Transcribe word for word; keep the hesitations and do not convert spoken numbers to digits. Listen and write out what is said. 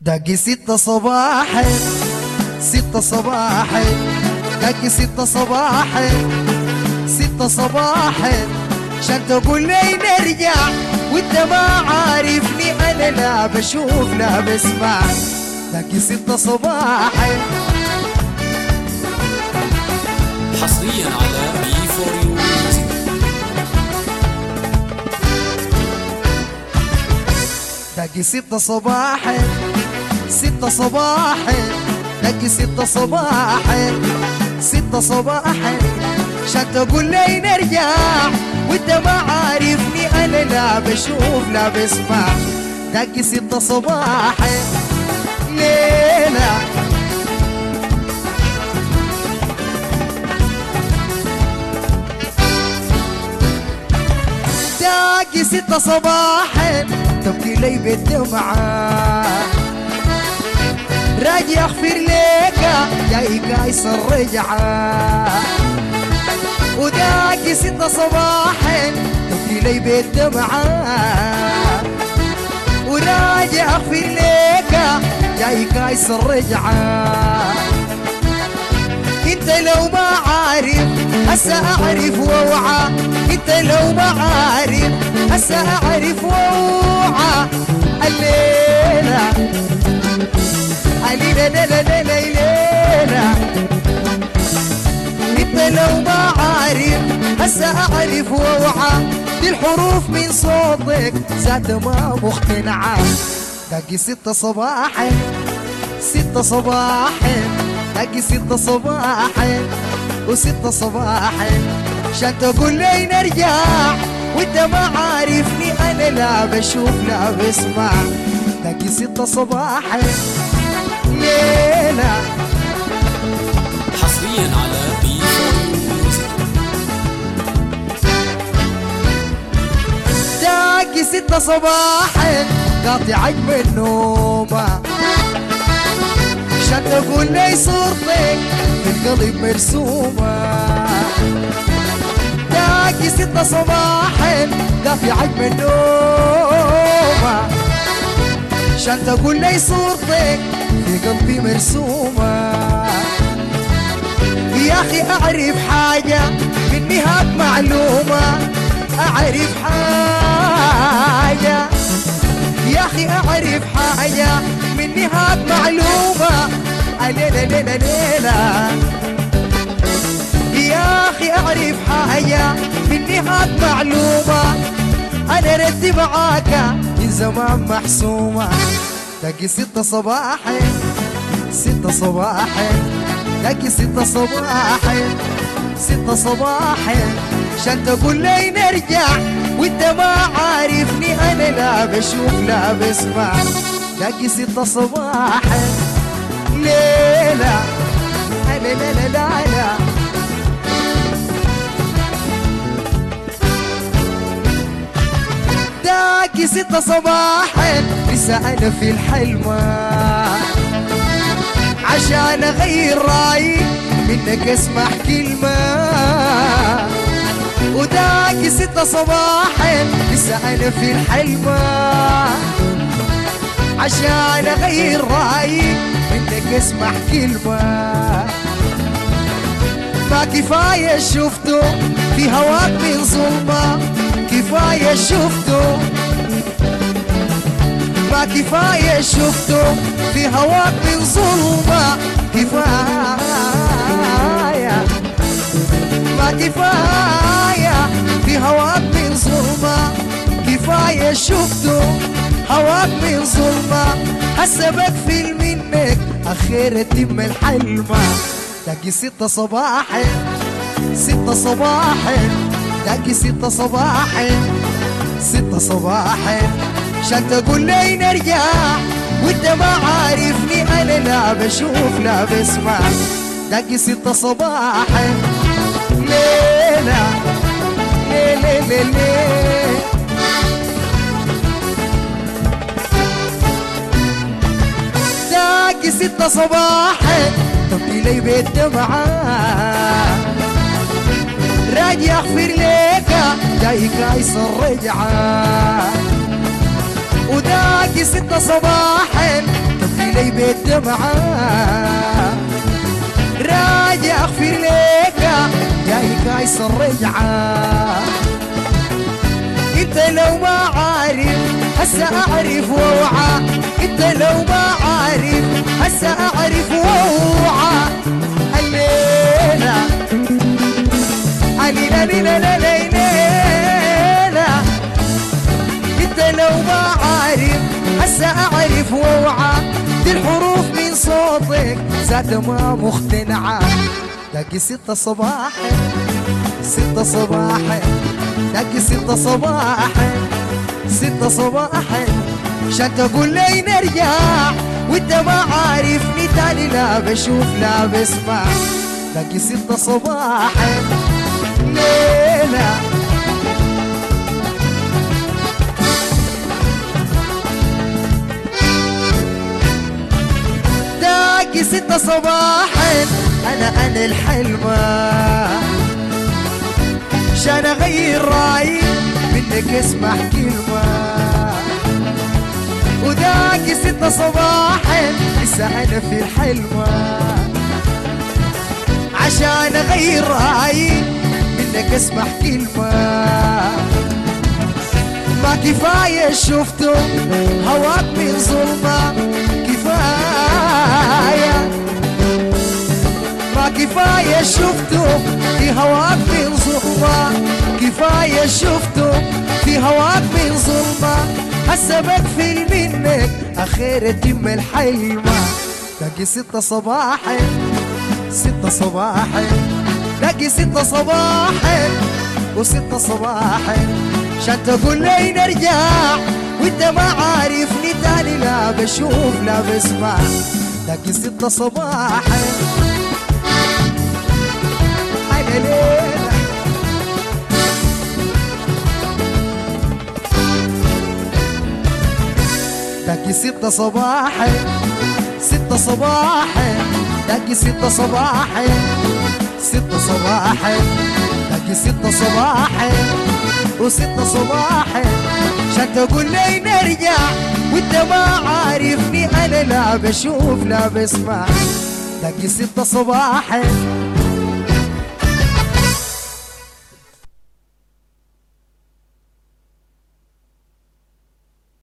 دقي ستة صباحا ستة صباحا دقي ستة صباحا ستة صباحا عشان تقول لي نرجع وانت ما عارفني انا لا بشوف لا بسمع. دقي ستة صباحا حصريا على بي فور يو. دقي ستة صباحا ستة صباحا دقي ستة صباحا ستة صباحا عشان تقول لي نرجع وانت ما عارفني انا لا بشوف لا بسمع. دقي ستة صباحا ليلة دقي ستة صباحا تبكي لي بالدمعة راجع اغفر ليك جاي قايس الرجعة. وداقي ستة صباحا تبكي لي بالدمعة وراجع اغفر ليك جاي قايس الرجعة. انت لو ما عارف هسا اعرف واوعى انت لو ما عارف هسا اعرف واوعى. الليلة الليلة ليلة ليلة ليلة انت لو ما عارف هسا اعرف واوعى. دي الحروف من صوتك ذات ما مقتنعة. دقي ستة صباحا ستة صباحا دقي ستة صباحا وستة صباحا عشان تقول لي نرجع وانت ما عارفني انا لا بشوف لا بسمع. دقي ستة صباحا ليلة حصريا على بي فور يو. دقي ستة صباحا قاطع عجب النومة عشان تقول لي صورتك في القلب مرسومة. دقي ستة صباحا قاطع عجب النومة عشان تقول لي صورتك في قلبي مرسومة. يا اخي اعرف حاجة مني هات معلومة اعرف حاجة يا اخي اعرف حاجة مني هات معلومة. ليلة ليلة ليلة يا اخي اعرف حاجة مني هات معلومة. انا ردي معاك من زمان محسومة. دقي ستة صباحا ستة صباحا دقي ستة صباحا ستة صباحا عشان تقول لي نرجع وانت ما عارفني انا لا بشوف لا بسمع. دقي ستة صباحا ليلة لا لا لا لا لا دقي ستة صباحا لسه انا في الحلمة عشان اغير رايي منك اسمع كلمة. وداقي ستة صباحا لسه انا في الحلمة عشان اغير رايي منك اسمع كلمة. ما كفاية شفته في هواك من ظلمة كفاية شفته ما كفاية شفته في هواك من ظلمة. كفاية ما كفاية في هواك من ظلمة كفاية شفته هواك من ظلمة. هسا بكفل منك أخير تم الحلمة. دقي ستة صباحا ستة صباحا دقي ستة صباحا ستة صباحا عشان تقول لي نرجع وانت ما عارفني انا لا بشوف لا بسمع. دقي ستة صباحا ليلة ليلة ليلة دقي ستة صباحا تبكي لي بالدمعة راجع اغفر ليك جاي قايس الرجعة. وداقي ستة صباحا البيت دمعة راجع اغفر ليك جاي كايس الرجعة انت لو ما عارف هسا اعرف واوعى انت لو ما عارف هسا اعرف واوعى الليلة علينا ليلة ليلة انت لو ما عارف هسا اعرف واوعى دي الحروف من صوتك ذات ما مقتنعة تلاقي ستة صباح ستة صباح تلاقي ستة صباح ستة صباح عشان تقول لي نرجع وانت ما عارفني تاني لا بشوف لا بسمع تلاقي ستة صباح ليلة تلاقي ستة صباح انا انا الحلمة عشان اغير رايي منك اسمع كلمة وذاك ستة صباحا لسه انا في الحلمة عشان اغير رايي منك اسمع كلمة ما كفاية شفته هواك من ظلمة كفاية ما كفاية شفته في هواك من ظلمة كفاية شفته في هواك من ظلمة هسا بقفل منك أخير يتم الحلمة تلاقي ستة صباحا ستة صباحا تلاقي ستة صباحا وستة صباحا عشان تقول لي نرجع وانت ما عارفني تاني لا بشوف لا بسمع تلاقي ستة صباحا أنا ليلة تلاقي ستة صباحا ستة صباحا تلاقي ستة صباحا ستة صباحا تلاقي ستة صباحا وستة صباحا عشان تقول لي نرجع وانت ما عارفني انا لا بشوف لا بسمع تلاقي ستة صباحا